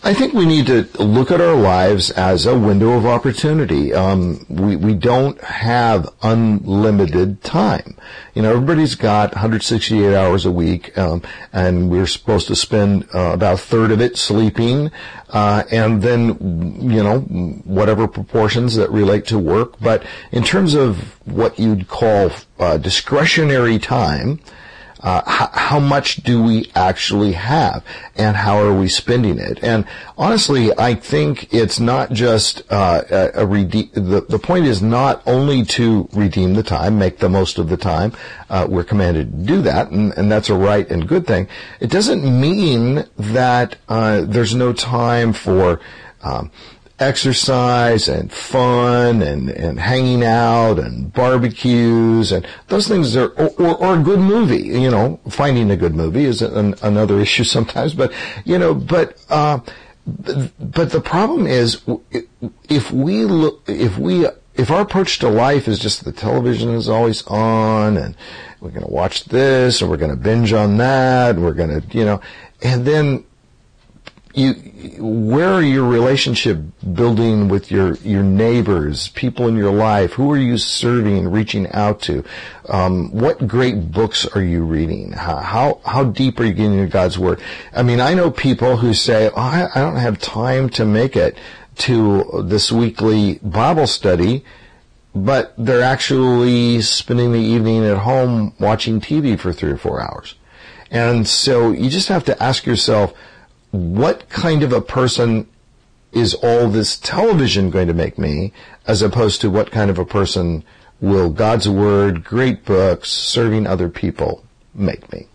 I think we need to look at our lives as a window of opportunity. We don't have unlimited time. Everybody's got 168 hours a week, and we're supposed to spend about a third of it sleeping, and then, whatever proportions that relate to work. But in terms of what you'd call discretionary time, how much do we actually have, and how are we spending it? And honestly, I think it's not just the point is not only to redeem the time, make the most of the time. We're commanded to do that, and that's a right and good thing. It doesn't mean that there's no time for exercise and fun and hanging out and barbecues and those things or a good movie. Finding a good movie is another issue sometimes, but the problem is if our approach to life is just the television is always on and we're going to watch this or we're going to binge on that, we're going to, and then where are your relationship building with your neighbors, people in your life? Who are you serving, reaching out to? What great books are you reading? How deep are you getting into God's Word? I mean, I know people who say, I don't have time to make it to this weekly Bible study, but they're actually spending the evening at home watching TV for 3 or 4 hours. And so you just have to ask yourself, what kind of a person is all this television going to make me, as opposed to what kind of a person will God's Word, great books, serving other people make me?